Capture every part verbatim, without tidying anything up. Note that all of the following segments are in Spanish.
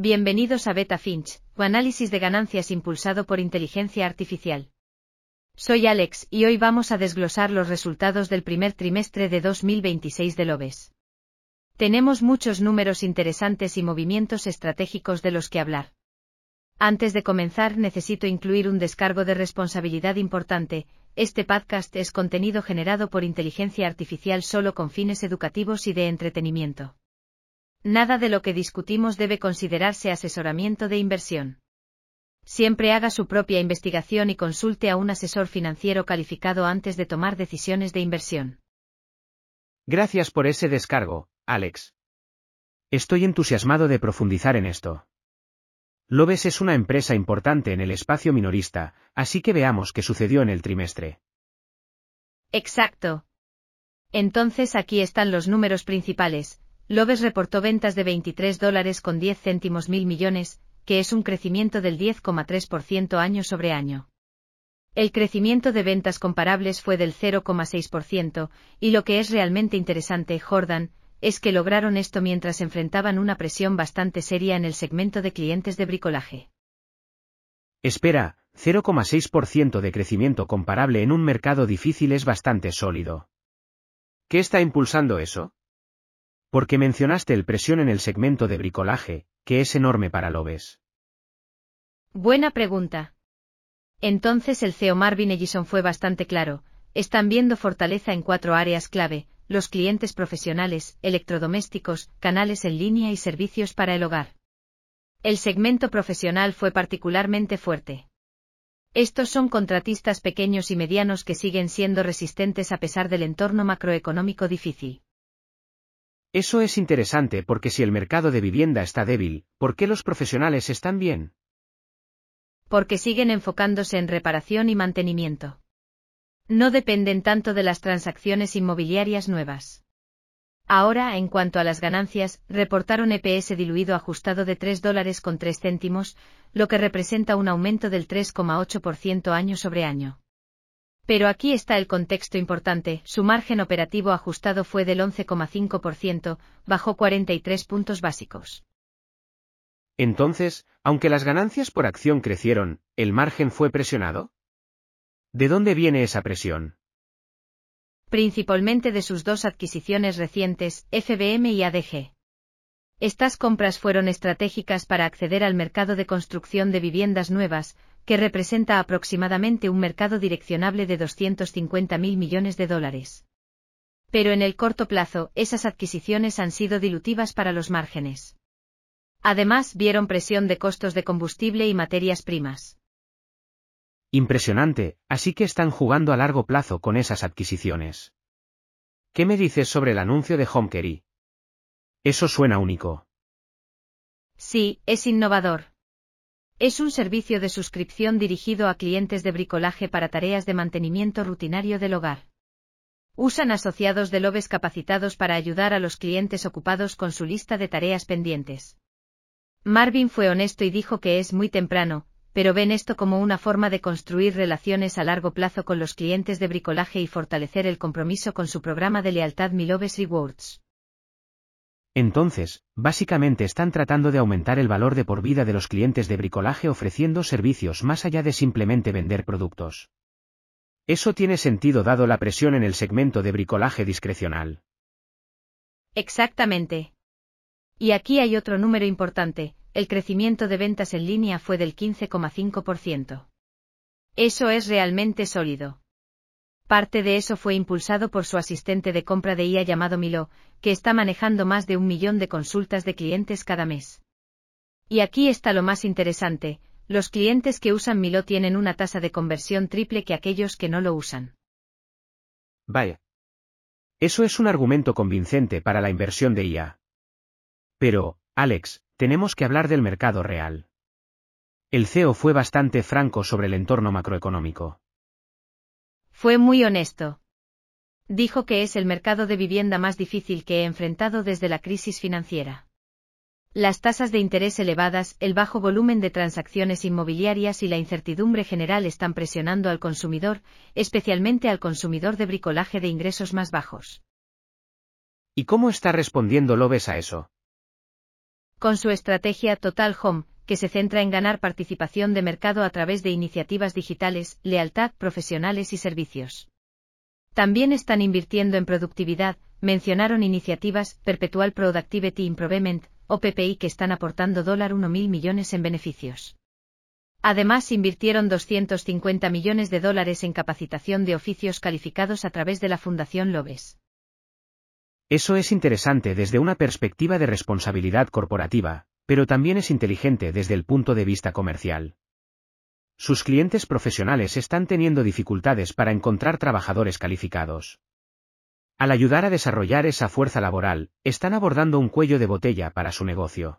Bienvenidos a Beta Finch, tu análisis de ganancias impulsado por inteligencia artificial. Soy Alex y hoy vamos a desglosar los resultados del primer trimestre de dos mil veintiséis de Lobes. Tenemos muchos números interesantes y movimientos estratégicos de los que hablar. Antes de comenzar, necesito incluir un descargo de responsabilidad importante. Este podcast es contenido generado por inteligencia artificial solo con fines educativos y de entretenimiento. Nada de lo que discutimos debe considerarse asesoramiento de inversión. Siempre haga su propia investigación y consulte a un asesor financiero calificado antes de tomar decisiones de inversión. Gracias por ese descargo, Alex. Estoy entusiasmado de profundizar en esto. Lobes es una empresa importante en el espacio minorista, así que veamos qué sucedió en el trimestre. Exacto. Entonces aquí están los números principales. Lobes reportó ventas de veintitrés dólares con diez céntimos mil millones, que es un crecimiento del diez coma tres por ciento año sobre año. El crecimiento de ventas comparables fue del cero coma seis por ciento, y lo que es realmente interesante, Jordan, es que lograron esto mientras enfrentaban una presión bastante seria en el segmento de clientes de bricolaje. Espera, cero coma seis por ciento de crecimiento comparable en un mercado difícil es bastante sólido. ¿Qué está impulsando eso? Porque mencionaste el presión en el segmento de bricolaje, que es enorme para Lobes. Buena pregunta. Entonces el C E O Marvin Ellison fue bastante claro, están viendo fortaleza en cuatro áreas clave: los clientes profesionales, electrodomésticos, canales en línea y servicios para el hogar. El segmento profesional fue particularmente fuerte. Estos son contratistas pequeños y medianos que siguen siendo resistentes a pesar del entorno macroeconómico difícil. Eso es interesante porque si el mercado de vivienda está débil, ¿por qué los profesionales están bien? Porque siguen enfocándose en reparación y mantenimiento. No dependen tanto de las transacciones inmobiliarias nuevas. Ahora, en cuanto a las ganancias, reportaron E P S diluido ajustado de tres dólares con tres céntimos, lo que representa un aumento del tres coma ocho por ciento año sobre año. Pero aquí está el contexto importante: su margen operativo ajustado fue del once coma cinco por ciento, bajó cuarenta y tres puntos básicos. Entonces, aunque las ganancias por acción crecieron, ¿el margen fue presionado? ¿De dónde viene esa presión? Principalmente de sus dos adquisiciones recientes, F B M y A D G. Estas compras fueron estratégicas para acceder al mercado de construcción de viviendas nuevas, que representa aproximadamente un mercado direccionable de doscientos cincuenta mil millones de dólares. Pero en el corto plazo, esas adquisiciones han sido dilutivas para los márgenes. Además, vieron presión de costos de combustible y materias primas. Impresionante, así que están jugando a largo plazo con esas adquisiciones. ¿Qué me dices sobre el anuncio de HomeKey? Eso suena único. Sí, es innovador. Es un servicio de suscripción dirigido a clientes de bricolaje para tareas de mantenimiento rutinario del hogar. Usan asociados de Lobes capacitados para ayudar a los clientes ocupados con su lista de tareas pendientes. Marvin fue honesto y dijo que es muy temprano, pero ven esto como una forma de construir relaciones a largo plazo con los clientes de bricolaje y fortalecer el compromiso con su programa de lealtad Mi Lobes Rewards. Entonces, básicamente están tratando de aumentar el valor de por vida de los clientes de bricolaje ofreciendo servicios más allá de simplemente vender productos. Eso tiene sentido dado la presión en el segmento de bricolaje discrecional. Exactamente. Y aquí hay otro número importante: el crecimiento de ventas en línea fue del quince coma cinco por ciento. Eso es realmente sólido. Parte de eso fue impulsado por su asistente de compra de I A llamado Milo, que está manejando más de un millón de consultas de clientes cada mes. Y aquí está lo más interesante: los clientes que usan Milo tienen una tasa de conversión triple que aquellos que no lo usan. Vaya. Eso es un argumento convincente para la inversión de I A. Pero, Alex, tenemos que hablar del mercado real. El C E O fue bastante franco sobre el entorno macroeconómico. Fue muy honesto. Dijo que es el mercado de vivienda más difícil que he enfrentado desde la crisis financiera. Las tasas de interés elevadas, el bajo volumen de transacciones inmobiliarias y la incertidumbre general están presionando al consumidor, especialmente al consumidor de bricolaje de ingresos más bajos. ¿Y cómo está respondiendo Lobes a eso? con su estrategia Total Home, que se centra en ganar participación de mercado a través de iniciativas digitales, lealtad, profesionales y servicios. También están invirtiendo en productividad, mencionaron iniciativas Perpetual Productivity Improvement, o P P I, que están aportando uno mil millones en beneficios. Además, invirtieron doscientos cincuenta millones de dólares en capacitación de oficios calificados a través de la Fundación Lobes. Eso es interesante desde una perspectiva de responsabilidad corporativa, pero también es inteligente desde el punto de vista comercial. Sus clientes profesionales están teniendo dificultades para encontrar trabajadores calificados. Al ayudar a desarrollar esa fuerza laboral, están abordando un cuello de botella para su negocio.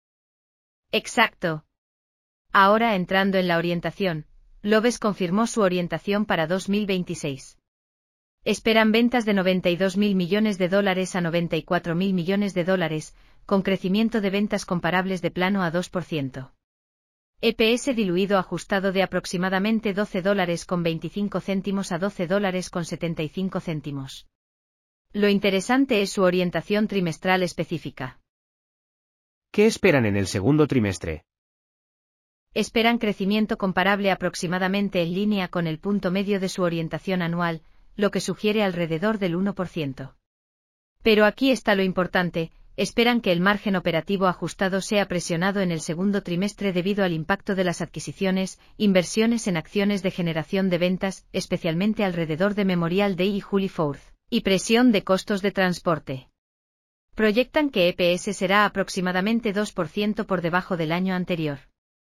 Exacto. Ahora, entrando en la orientación, Lobes confirmó su orientación para dos mil veintiséis. Esperan ventas de noventa y dos mil millones de dólares a noventa y cuatro mil millones de dólares, con crecimiento de ventas comparables de plano a dos por ciento. E P S diluido ajustado de aproximadamente doce dólares con veinticinco céntimos a doce dólares con setenta y cinco céntimos. Lo interesante es su orientación trimestral específica. ¿Qué esperan en el segundo trimestre? Esperan crecimiento comparable aproximadamente en línea con el punto medio de su orientación anual, lo que sugiere alrededor del uno por ciento. Pero aquí está lo importante, esperan que el margen operativo ajustado sea presionado en el segundo trimestre debido al impacto de las adquisiciones, inversiones en acciones de generación de ventas, especialmente alrededor de Memorial Day y July fourth, y presión de costos de transporte. Proyectan que E P S será aproximadamente dos por ciento por debajo del año anterior.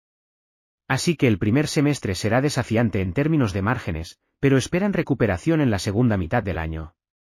Así que el primer semestre será desafiante en términos de márgenes, pero esperan recuperación en la segunda mitad del año.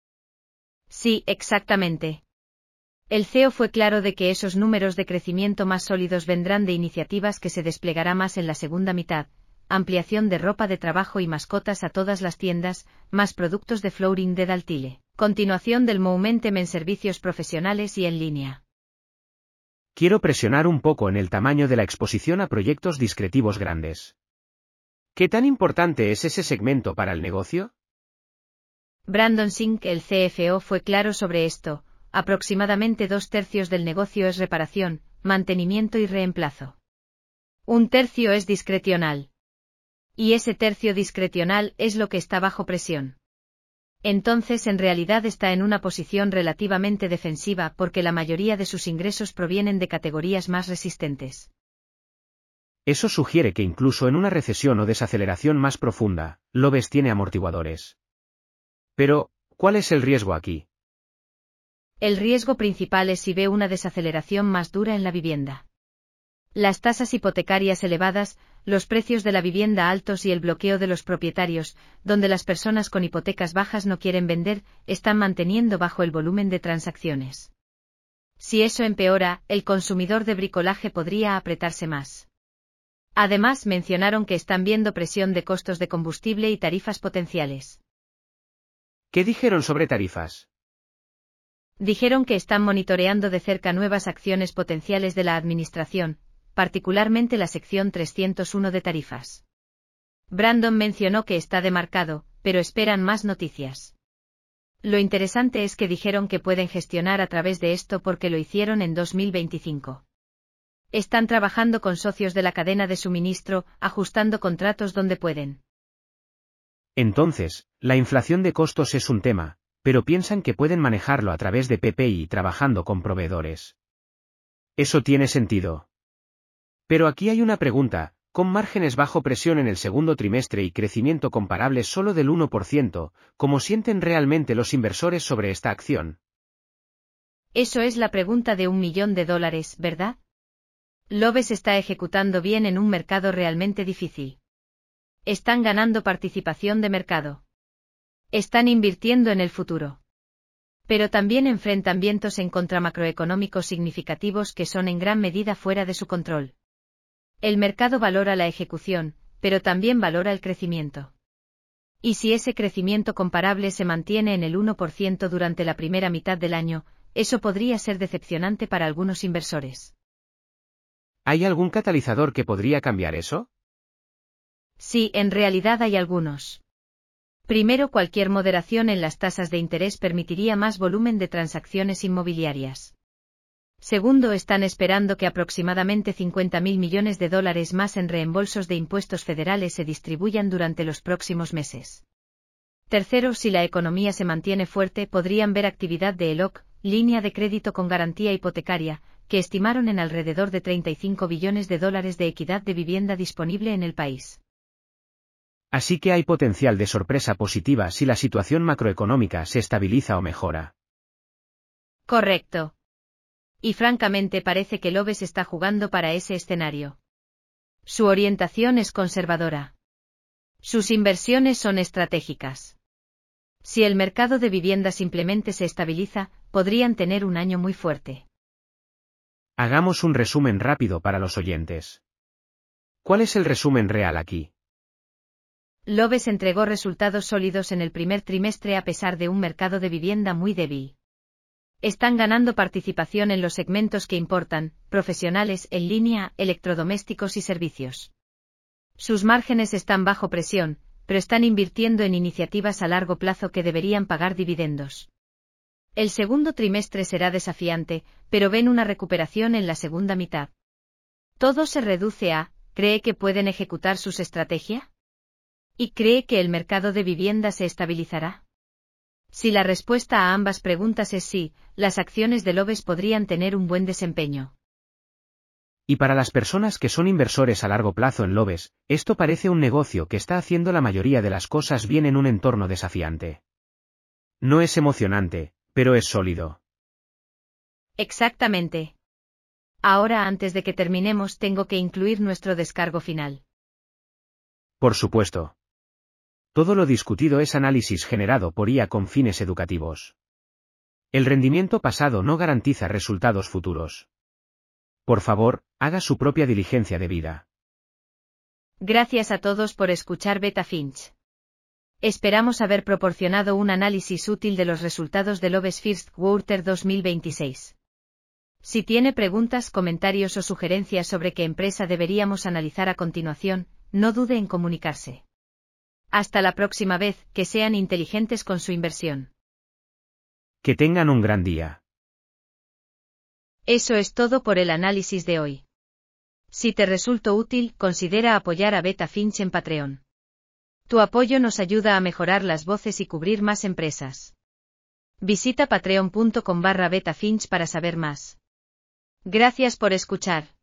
Sí, exactamente. El C E O fue claro de que esos números de crecimiento más sólidos vendrán de iniciativas que se desplegará más en la segunda mitad, ampliación de ropa de trabajo y mascotas a todas las tiendas, más productos de flooring de Daltile, continuación del momentum en servicios profesionales y en línea. Quiero presionar un poco en el tamaño de la exposición a proyectos discretivos grandes. ¿Qué tan importante es ese segmento para el negocio? Brandon Sink, el C F O, fue claro sobre esto. Aproximadamente dos tercios del negocio es reparación, mantenimiento y reemplazo. Un tercio es discrecional. Y ese tercio discrecional es lo que está bajo presión. Entonces, en realidad está en una posición relativamente defensiva porque la mayoría de sus ingresos provienen de categorías más resistentes. Eso sugiere que incluso en una recesión o desaceleración más profunda, Lobes tiene amortiguadores. Pero, ¿cuál es el riesgo aquí? El riesgo principal es si ve una desaceleración más dura en la vivienda. Las tasas hipotecarias elevadas, los precios de la vivienda altos y el bloqueo de los propietarios, donde las personas con hipotecas bajas no quieren vender, están manteniendo bajo el volumen de transacciones. Si eso empeora, el consumidor de bricolaje podría apretarse más. Además, mencionaron que están viendo presión de costos de combustible y tarifas potenciales. ¿Qué dijeron sobre tarifas? Dijeron que están monitoreando de cerca nuevas acciones potenciales de la administración, particularmente la sección trescientos uno de tarifas. Brandon mencionó que está demarcado, pero esperan más noticias. Lo interesante es que dijeron que pueden gestionar a través de esto porque lo hicieron en dos mil veinticinco. Están trabajando con socios de la cadena de suministro, ajustando contratos donde pueden. Entonces, la inflación de costos es un tema, pero piensan que pueden manejarlo a través de P P I y trabajando con proveedores. Eso tiene sentido. Pero aquí hay una pregunta, con márgenes bajo presión en el segundo trimestre y crecimiento comparable solo del uno por ciento, ¿cómo sienten realmente los inversores sobre esta acción? Eso es la pregunta de un millón de dólares, ¿verdad? Lobes está ejecutando bien en un mercado realmente difícil. Están ganando participación de mercado. Están invirtiendo en el futuro. Pero también enfrentan vientos en contra macroeconómicos significativos que son en gran medida fuera de su control. El mercado valora la ejecución, pero también valora el crecimiento. Y si ese crecimiento comparable se mantiene en el uno por ciento durante la primera mitad del año, eso podría ser decepcionante para algunos inversores. ¿Hay algún catalizador que podría cambiar eso? Sí, en realidad hay algunos. Primero, cualquier moderación en las tasas de interés permitiría más volumen de transacciones inmobiliarias. Segundo, están esperando que aproximadamente cincuenta mil millones de dólares más en reembolsos de impuestos federales se distribuyan durante los próximos meses. Tercero, si la economía se mantiene fuerte, podrían ver actividad de L O C, línea de crédito con garantía hipotecaria, que estimaron en alrededor de treinta y cinco billones de dólares de equidad de vivienda disponible en el país. Así que hay potencial de sorpresa positiva si la situación macroeconómica se estabiliza o mejora. Correcto. Y francamente parece que Loves está jugando para ese escenario. Su orientación es conservadora. Sus inversiones son estratégicas. Si el mercado de vivienda simplemente se estabiliza, podrían tener un año muy fuerte. Hagamos un resumen rápido para los oyentes. ¿Cuál es el resumen real aquí? Loves entregó resultados sólidos en el primer trimestre a pesar de un mercado de vivienda muy débil. Están ganando participación en los segmentos que importan, profesionales, en línea, electrodomésticos y servicios. Sus márgenes están bajo presión, pero están invirtiendo en iniciativas a largo plazo que deberían pagar dividendos. El segundo trimestre será desafiante, pero ven una recuperación en la segunda mitad. Todo se reduce a, ¿cree que pueden ejecutar sus estrategias? ¿Y cree que el mercado de vivienda se estabilizará? Si la respuesta a ambas preguntas es sí, las acciones de Loves podrían tener un buen desempeño. Y para las personas que son inversores a largo plazo en Loves, esto parece un negocio que está haciendo la mayoría de las cosas bien en un entorno desafiante. No es emocionante, pero es sólido. Exactamente. Ahora, antes de que terminemos, tengo que incluir nuestro descargo final. Por supuesto. Todo lo discutido es análisis generado por I A con fines educativos. El rendimiento pasado no garantiza resultados futuros. Por favor, haga su propia diligencia debida. Gracias a todos por escuchar Beta Finch. Esperamos haber proporcionado un análisis útil de los resultados de Loves First Quarter dos mil veintiséis. Si tiene preguntas, comentarios o sugerencias sobre qué empresa deberíamos analizar a continuación, no dude en comunicarse. Hasta la próxima vez, que sean inteligentes con su inversión. Que tengan un gran día. Eso es todo por el análisis de hoy. Si te resultó útil, considera apoyar a Beta Finch en Patreon. Tu apoyo nos ayuda a mejorar las voces y cubrir más empresas. Visita patreon punto com barra Beta Finch para saber más. Gracias por escuchar.